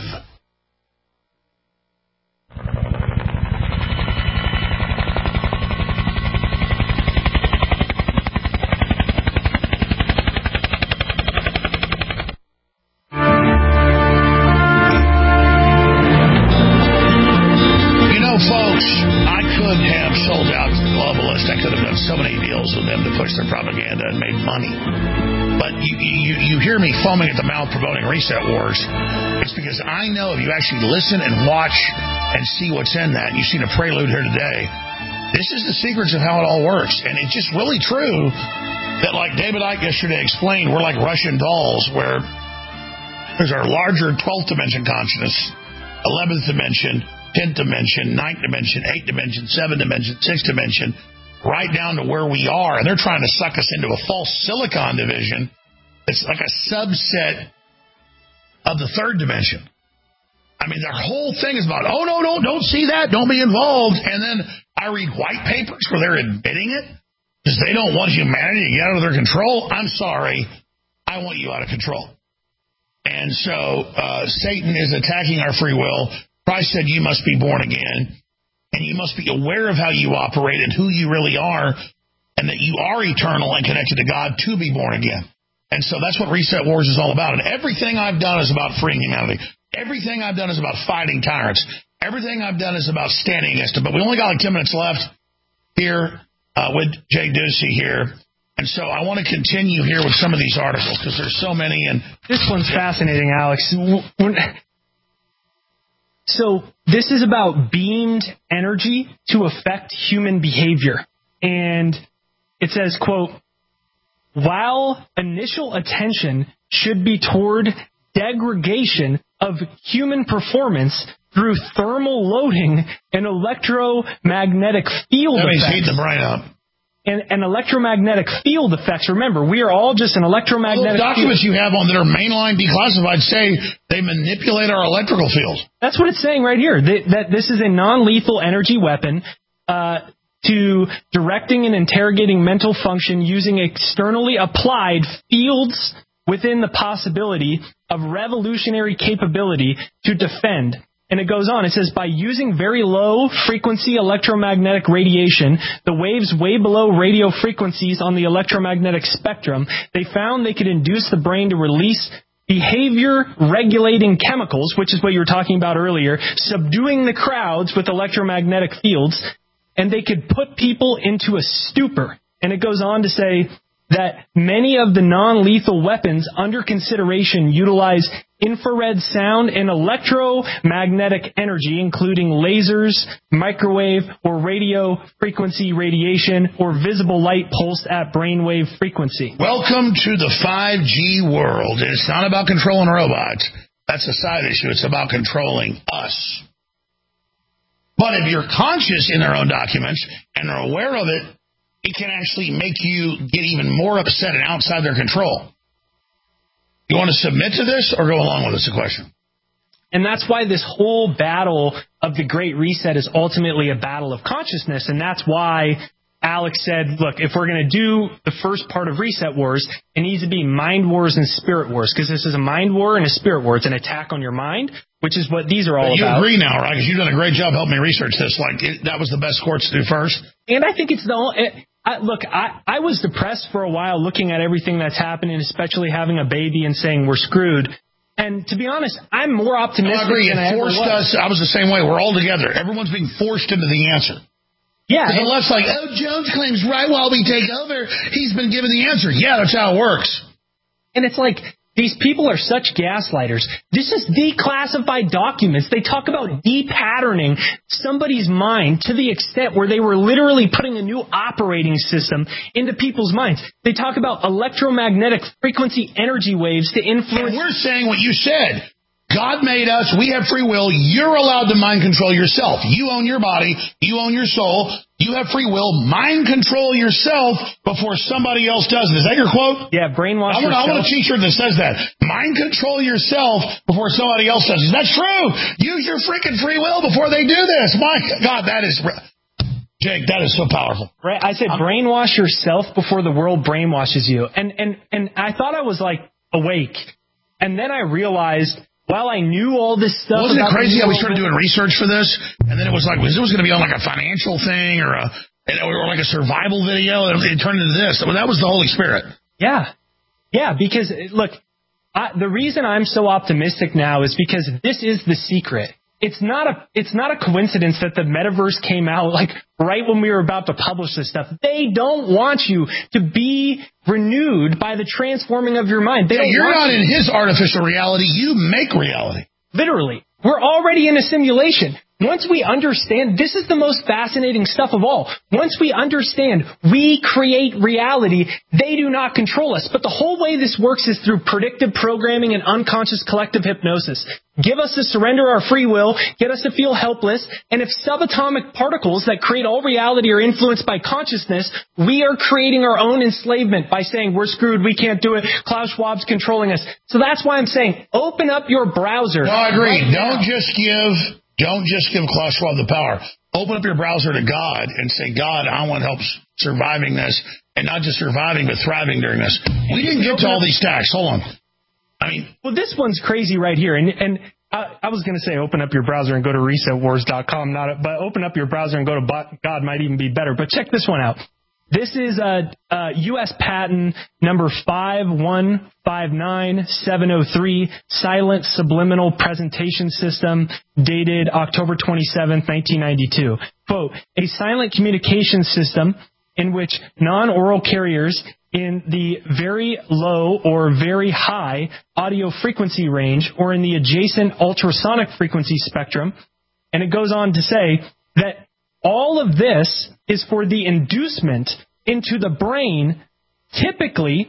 I could have done so many deals with them to push their propaganda and made money. But you, you, you hear me foaming at the mouth promoting Reset Wars. It's because I know if you actually listen and watch and see what's in that, and you've seen a prelude here today, this is the secrets of how it all works. And it's just really true that, like David Icke yesterday explained, we're like Russian dolls where there's our larger twelfth dimension consciousness, eleventh dimension, tenth dimension, ninth dimension, eighth dimension, seventh dimension, sixth dimension, right down to where we are. And they're trying to suck us into a false silicon division. It's like a subset of the third dimension. I mean, their whole thing is about, oh, no, no, don't see that. Don't be involved. And then I read white papers where they're admitting it because they don't want humanity to get out of their control. I'm sorry. I want you out of control. And so uh, Satan is attacking our free will. Christ said you must be born again. And you must be aware of how you operate and who you really are, and that you are eternal and connected to God to be born again. And so that's what Reset Wars is all about. And everything I've done is about freeing humanity. Everything I've done is about fighting tyrants. Everything I've done is about standing against them. But we only got like ten minutes left here uh, with Jay Ducey here. And so I want to continue here with some of these articles because there's so many. And this one's fascinating, Alex. So this is about beamed energy to affect human behavior. And it says, quote, while initial attention should be toward degradation of human performance through thermal loading and electromagnetic field that effects. That means heat the brain up. And, and electromagnetic field effects. Remember, we are all just an electromagnetic Those documents field. you have on that are mainline declassified say they manipulate our electrical fields. That's what it's saying right here, that, that this is a non-lethal energy weapon uh, to directing and interrogating mental function using externally applied fields within the possibility of revolutionary capability to defend. And it goes on. It says, by using very low frequency electromagnetic radiation, the waves way below radio frequencies on the electromagnetic spectrum, they found they could induce the brain to release behavior regulating chemicals, which is what you were talking about earlier, subduing the crowds with electromagnetic fields, and they could put people into a stupor. And it goes on to say that many of the non-lethal weapons under consideration utilize infrared sound and electromagnetic energy, including lasers, microwave or radio frequency radiation, or visible light pulsed at brainwave frequency. Welcome to the five G world. It's not about controlling robots. That's a side issue. It's about controlling us. But if you're conscious in their own documents and are aware of it, it can actually make you get even more upset and outside their control. You want to submit to this or go along with it? It's a question. And that's why this whole battle of the Great Reset is ultimately a battle of consciousness. And that's why Alex said, look, if we're going to do the first part of Reset Wars, it needs to be mind wars and spirit wars, because this is a mind war and a spirit war. It's an attack on your mind, which is what these are all but you about. You agree now, right? Because you've done a great job helping me research this. Like, it, that was the best course to do first. And I think it's the only... It, I, look, I, I was depressed for a while looking at everything that's happening, especially having a baby and saying we're screwed. And to be honest, I'm more optimistic no, I agree. than It I ever forced was. us. I was the same way. We're all together. Everyone's being forced into the answer. Yeah. And the left's like, oh, Jones claims right while we take over, he's been given the answer. Yeah, that's how it works. And it's like, these people are such gaslighters. This is declassified documents. They talk about de-patterning somebody's mind to the extent where they were literally putting a new operating system into people's minds. They talk about electromagnetic frequency energy waves to influence... And we're saying what you said. God made us. We have free will. You're allowed to mind control yourself. You own your body. You own your soul. You have free will. Mind control yourself before somebody else does it. Is that your quote? Yeah, brainwash I want, yourself. I want a t-shirt that says that. Mind control yourself before somebody else does it. That's true. Use your freaking free will before they do this. My God, that is... Jake, that is so powerful. Right? I said brainwash yourself before the world brainwashes you. And, and, and I thought I was, like, awake. And then I realized... While I knew all this stuff, wasn't it about crazy how we started doing research for this, and then it was like it was going to be on like a financial thing or a or like a survival video, and it turned into this. Well, that was the Holy Spirit. Yeah, yeah. Because look, I, the reason I'm so optimistic now is because this is the secret. It's not a it's not a coincidence that the metaverse came out like right when we were about to publish this stuff. They don't want you to be renewed by the transforming of your mind. They yeah, don't you're want not you. in his artificial reality. You make reality. Literally. We're already in a simulation. Once we understand, this is the most fascinating stuff of all. Once we understand we create reality, they do not control us. But the whole way this works is through predictive programming and unconscious collective hypnosis. Give us to surrender our free will, get us to feel helpless, and if subatomic particles that create all reality are influenced by consciousness, we are creating our own enslavement by saying we're screwed, we can't do it, Klaus Schwab's controlling us. So that's why I'm saying open up your browser. No, I agree. Right Don't now. just give... Don't just give Klaus Schwab the power. Open up your browser to God and say, God, I want help surviving this, and not just surviving, but thriving during this. We didn't get to all these stacks. Hold on. I mean, well, this one's crazy right here. And, and I, I was going to say open up your browser and go to reset wars dot com, not a, but open up your browser and go to God might even be better. But check this one out. This is a, a U S patent number five one five nine seven oh three, Silent Subliminal Presentation System, dated October twenty-seventh, nineteen ninety-two. Quote, a silent communication system in which non-oral carriers in the very low or very high audio frequency range or in the adjacent ultrasonic frequency spectrum. And it goes on to say that all of this is for the inducement into the brain, typically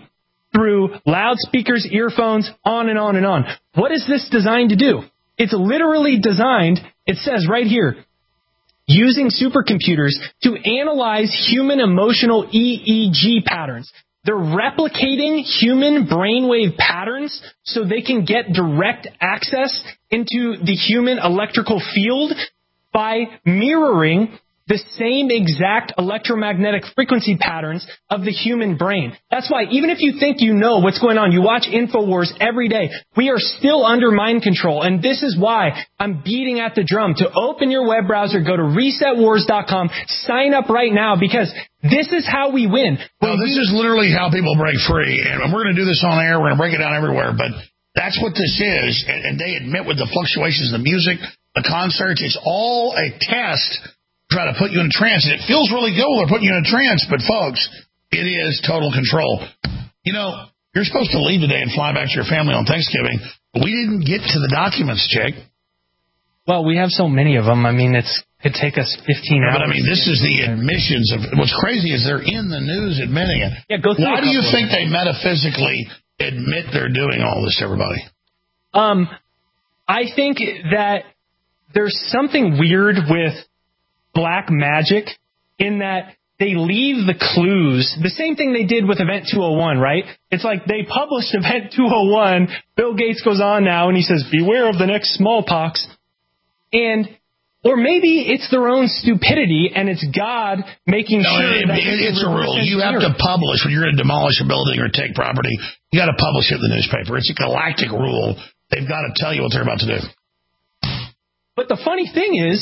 through loudspeakers, earphones, on and on and on. What is this designed to do? It's literally designed, it says right here, using supercomputers to analyze human emotional E E G patterns. They're replicating human brainwave patterns so they can get direct access into the human electrical field by mirroring the same exact electromagnetic frequency patterns of the human brain. That's why even if you think you know what's going on, you watch InfoWars every day, we are still under mind control. And this is why I'm beating at the drum to open your web browser, go to reset wars dot com, sign up right now, because this is how we win. Well, this is literally how people break free. And we're going to do this on air. We're going to break it down everywhere. But that's what this is. And, and they admit with the fluctuations, the music, the concerts, it's all a test. Try to put you in a trance, and it feels really good when they're putting you in a trance, but folks, it is total control. You know, you're supposed to leave today and fly back to your family on Thanksgiving, but we didn't get to the documents, Jake. Well, we have so many of them. I mean, it's it take us fifteen yeah, hours. But I mean, this is the admissions of what's crazy is they're in the news admitting it. Yeah, go through. Why do you think they metaphysically admit they're doing all this, everybody? Um, I think that there's something weird with black magic in that they leave the clues. The same thing they did with Event two oh one, right? It's like they published Event two oh one. Bill Gates goes on now and he says, beware of the next smallpox. And, or maybe it's their own stupidity and it's God making no, sure it, that it, it's a rule. You have to publish when you're going to demolish a building or take property. You got to publish it in the newspaper. It's a galactic rule. They've got to tell you what they're about to do. But the funny thing is,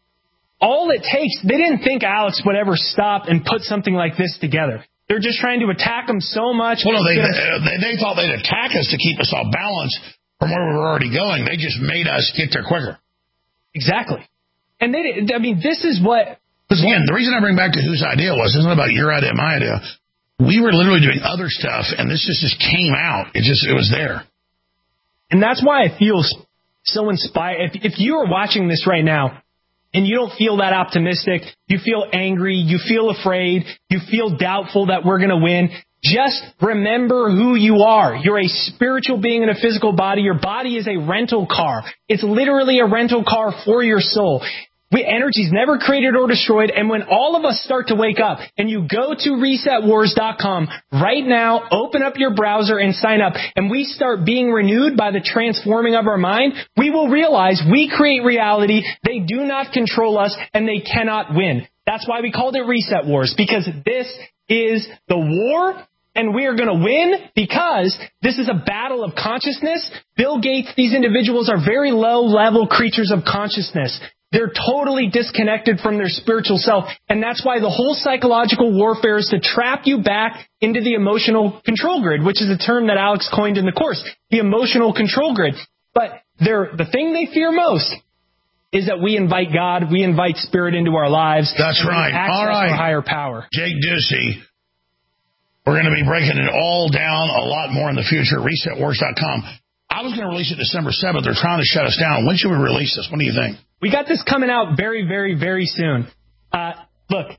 all it takes, they didn't think Alex would ever stop and put something like this together. They're just trying to attack him so much. Well, no, they, they, they thought they'd attack us to keep us off balance from where we were already going. They just made us get there quicker. Exactly. And they, I mean, this is what... Because again, the reason I bring back to whose idea was, it's not about your idea, my idea. We were literally doing other stuff, and this just, just came out. It just, it was there. And that's why I feel so inspired. If, if you are watching this right now, and you don't feel that optimistic, you feel angry, you feel afraid, you feel doubtful that we're going to win, just remember who you are. You're a spiritual being in a physical body. Your body is a rental car. It's literally a rental car for your soul. We, energy's never created or destroyed, and when all of us start to wake up, and you go to reset wars dot com right now, open up your browser and sign up, and we start being renewed by the transforming of our mind, we will realize we create reality, they do not control us, and they cannot win. That's why we called it Reset Wars, because this is the war, and we are going to win because this is a battle of consciousness. Bill Gates, these individuals are very low-level creatures of consciousness. They're totally disconnected from their spiritual self. And that's why the whole psychological warfare is to trap you back into the emotional control grid, which is a term that Alex coined in the course, the emotional control grid. But they're, the thing they fear most is that we invite God, we invite spirit into our lives. That's right. All right. For higher power. Jake Ducey. We're going to be breaking it all down a lot more in the future at reset wars dot com. I was going to release it December seventh. They're trying to shut us down. When should we release this? What do you think? We got this coming out very, very, very soon. Uh, look,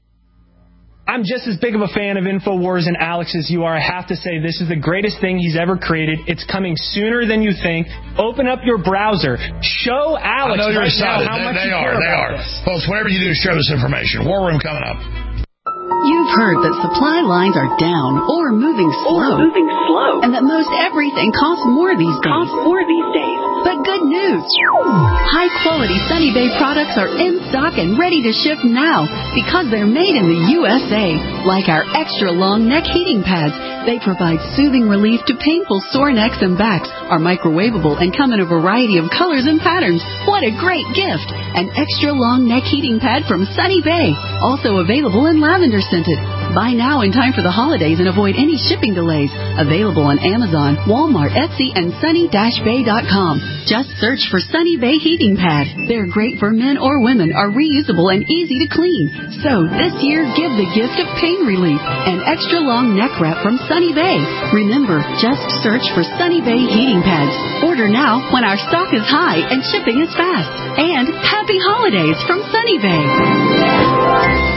I'm just as big of a fan of InfoWars and Alex as you are. I have to say, this is the greatest thing he's ever created. It's coming sooner than you think. Open up your browser. Show Alex I know you're right excited. now how they, much they you are. care They about are. this. Folks, whatever you do, share this information. War Room coming up. You've heard that supply lines are down or moving slow. Or moving slow. And that most everything costs more these days. Costs more these days. But good news. High-quality Sunny Bay products are in stock and ready to ship now because they're made in the U S A. Like our extra-long neck heating pads. They provide soothing relief to painful sore necks and backs, are microwavable, and come in a variety of colors and patterns. What a great gift! An extra-long neck heating pad from Sunny Bay. Also available in lavender scented. Buy now in time for the holidays and avoid any shipping delays. Available on Amazon, Walmart, Etsy, and sunny dash bay dot com. Just search for Sunny Bay Heating Pad. They're great for men or women, are reusable and easy to clean. So this year, give the gift of pain relief. An extra long neck wrap from Sunny Bay. Remember, just search for Sunny Bay Heating Pads. Order now when our stock is high and shipping is fast. And happy holidays from Sunny Bay.